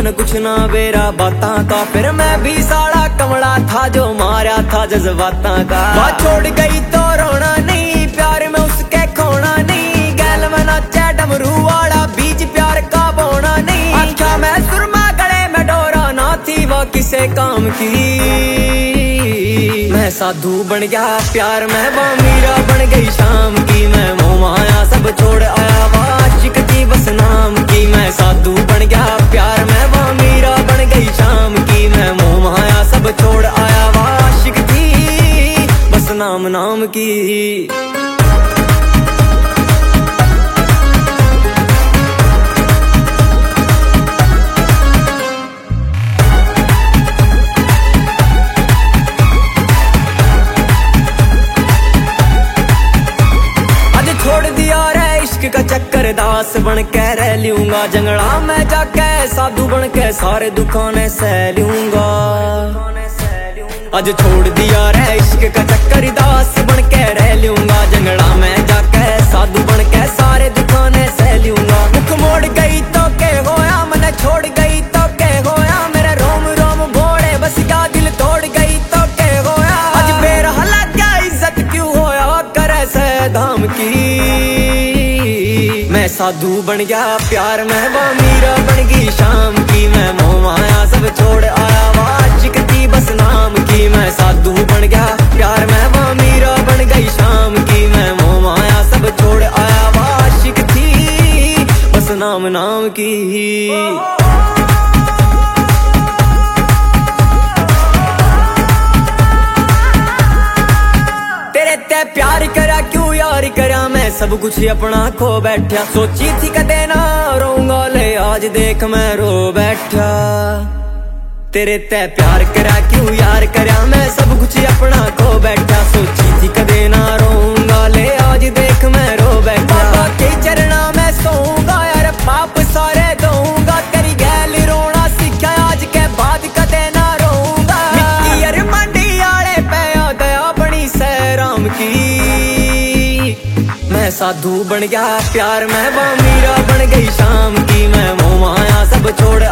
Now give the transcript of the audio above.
मन कुछ ना बेरा बातां का। फिर मैं भी साला कमला था जो मारा था जज्बातां का। बात छोड़ गई तो रोना नहीं, प्यार में उसके खोना नहीं। गैल में नाचा डमरू वाला बीच प्यार का बोना नहीं। अच्छा मैं सुरमा गले में डोरा ना थी वो किसे काम की। मैं साधु बन गया प्यार में वो मीरा बन गई शाम की। मैं मोह माया सब छोड़ आया वो आशिक थी बस नाम की। मैं साधु बन गया प्यार में वो मीरा बन गई शाम की। मैं मोह माया सब छोड़ आया वो आशिक थी बस नाम नाम की। छोड़ दिया रे इश्क का चक्कर, दास बन के रह लूंगा। जंगला में जाके साधु बन के सारे दुखों ने सह लूंगा। आज छोड़ दिया रे इश्क का चक्कर, दास बन के रह लूंगा। जंगला में जाके साधु बन के सारे दुखों ने सह लूंगा। मुख मोड़ गई तो के होया, मन छोड़ गई तो के होया। मेरे रोम रोम भोड़े बस क्या दिल तोड़ गई तो के होया। आज बेरह लग गया इज्जत क्यों होया करे से धाम की। मैं साधु बन गया प्यार में वो मीरा बन गई शाम की। मैं मोह माया सब छोड़ आया वो आशिक थी बस नाम की। मैं साधु बन गया प्यार में वो मीरा बन गई शाम की। मैं मोह माया सब छोड़ आया वो आशिक थी बस नाम नाम की। प्यार करा क्यों यार करा, मैं सब कुछ अपना खो बैठा। सोची थी कदे ना रोऊंगा ले आज देख मैं रो बैठा। तेरे ते प्यार करा क्यों यार करा, मैं सब कुछ अपना खो बैठा। सोची थी कदे ना रोऊंगा ले आज देख मैं रो बैठा। बाबा के चरणा में सोऊंगा यार पाप सारे दूंगा। तेरी गैल रोना सीखा आज के बाद कदे ना रोऊंगा। मिट्टी यार मंडी आले पे दया बनी सैराम की। मैं साधु बन गया प्यार में वो मीरा बन गई शाम की। मैं मोह माया सब छोड़